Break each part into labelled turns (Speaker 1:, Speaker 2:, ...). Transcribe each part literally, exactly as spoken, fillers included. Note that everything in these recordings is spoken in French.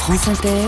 Speaker 1: France Inter,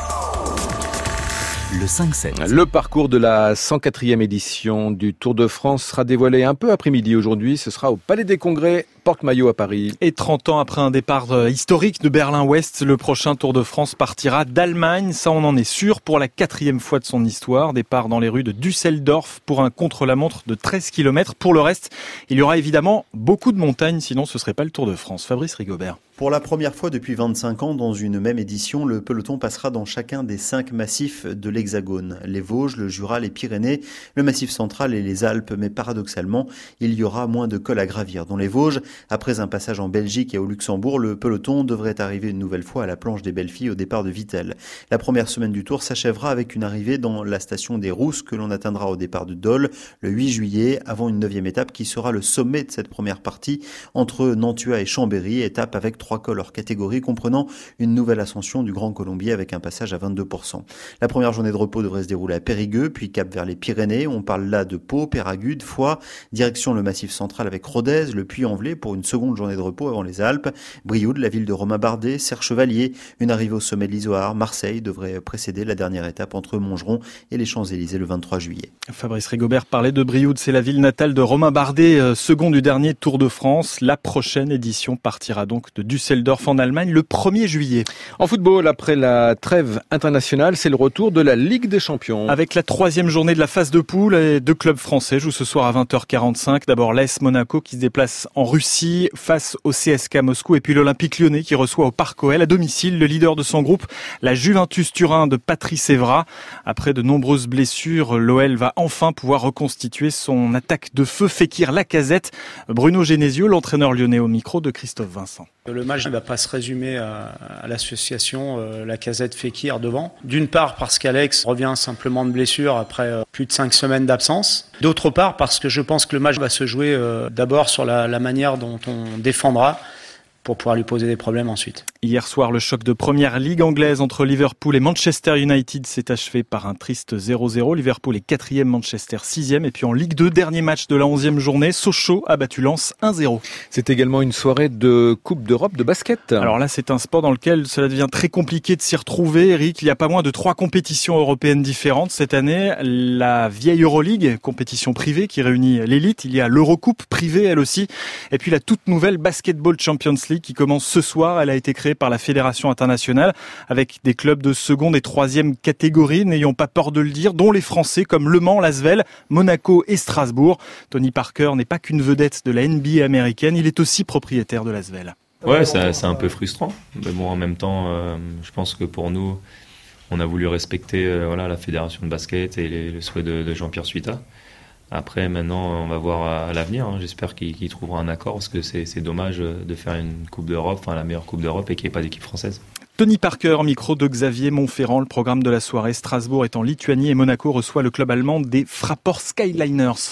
Speaker 1: le cinq sept.
Speaker 2: Le parcours de la cent quatrième édition du Tour de France sera dévoilé un peu après-midi aujourd'hui. Ce sera au Palais des Congrès, Porte-Maillot à Paris.
Speaker 3: Et trente ans après un départ historique de Berlin-Ouest, le prochain Tour de France partira d'Allemagne. Ça, on en est sûr, pour la quatrième fois de son histoire. Départ dans les rues de Düsseldorf pour un contre-la-montre de treize kilomètres. Pour le reste, il y aura évidemment beaucoup de montagnes, sinon ce serait pas le Tour de France. Fabrice Rigobert.
Speaker 4: Pour la première fois depuis vingt-cinq ans, dans une même édition, le peloton passera dans chacun des cinq massifs de l'Hexagone. Les Vosges, le Jura, les Pyrénées, le Massif central et les Alpes. Mais paradoxalement, il y aura moins de cols à gravir. Dans les Vosges, après un passage en Belgique et au Luxembourg, le peloton devrait arriver une nouvelle fois à la planche des Belles-Filles au départ de Vittel. La première semaine du Tour s'achèvera avec une arrivée dans la station des Rousses que l'on atteindra au départ de Dole le huit juillet, avant une neuvième étape qui sera le sommet de cette première partie entre Nantua et Chambéry, étape avec trois cols hors catégorie, comprenant une nouvelle ascension du Grand Colombier avec un passage à vingt-deux pour cent. La première journée de repos devrait se dérouler à Périgueux, puis cap vers les Pyrénées. On parle là de Pau, Péragude, Foix, direction le Massif central avec Rodez, le Puy-en-Velay pour une seconde journée de repos avant les Alpes. Brioude, la ville de Romain Bardet, Serre-Chevalier, une arrivée au sommet de l'Izoard. Marseille devrait précéder la dernière étape entre Montgeron et les Champs-Élysées le vingt-trois juillet.
Speaker 3: Fabrice Rigobert parlait de Brioude, c'est la ville natale de Romain Bardet, second du dernier Tour de France. La prochaine édition partira donc de Düsseldorf en Allemagne le premier juillet.
Speaker 2: En football, après la trêve internationale, c'est le retour de la Ligue des Champions.
Speaker 3: Avec la troisième journée de la phase de poule, les deux clubs français jouent ce soir à vingt heures quarante-cinq. D'abord l'A S Monaco qui se déplace en Russie face au C S K Moscou, et puis l'Olympique Lyonnais qui reçoit au Parc O L à domicile le leader de son groupe, la Juventus Turin de Patrice Evra. Après de nombreuses blessures, l'O L va enfin pouvoir reconstituer son attaque de feu. Fekir, Lacazette, Bruno Genesio, l'entraîneur lyonnais au micro de Christophe Vincent.
Speaker 5: Le match ne va pas se résumer à, à l'association euh, Lacazette Fekir devant. D'une part parce qu'Alex revient simplement de blessure après euh, plus de cinq semaines d'absence. D'autre part parce que je pense que le match va se jouer euh, d'abord sur la, la manière dont on défendra pour pouvoir lui poser des problèmes ensuite.
Speaker 3: Hier soir, le choc de première ligue anglaise entre Liverpool et Manchester United s'est achevé par un triste zéro zéro. Liverpool est quatrième, Manchester sixième. Et puis en Ligue deux, dernier match de la onzième journée, Sochaux a battu Lens un zéro.
Speaker 2: C'est également une soirée de Coupe d'Europe de basket.
Speaker 3: Alors là, c'est un sport dans lequel cela devient très compliqué de s'y retrouver. Eric, il y a pas moins de trois compétitions européennes différentes cette année. La vieille Euroleague, compétition privée qui réunit l'élite. Il y a l'Eurocoupe privée, elle aussi. Et puis la toute nouvelle Basketball Champions League qui commence ce soir. Elle a été créée par la Fédération internationale avec des clubs de seconde et troisième catégorie, n'ayons pas peur de le dire, dont les Français comme Le Mans, L'Asvel, Monaco et Strasbourg. Tony Parker n'est pas qu'une vedette de la N B A américaine, il est aussi propriétaire de L'Asvel.
Speaker 6: Ouais, c'est, c'est un peu frustrant, mais bon, en même temps, euh, je pense que pour nous, on a voulu respecter euh, voilà, la fédération de basket et les, le souhait de, de Jean-Pierre Suita. Après, maintenant, on va voir à l'avenir. Hein. J'espère qu'il, qu'il trouvera un accord parce que c'est, c'est dommage de faire une Coupe d'Europe, enfin la meilleure Coupe d'Europe, et qu'il n'y ait pas d'équipe française.
Speaker 3: Tony Parker, micro de Xavier Montferrand. Le programme de la soirée, Strasbourg est en Lituanie et Monaco reçoit le club allemand des Fraport Skyliners.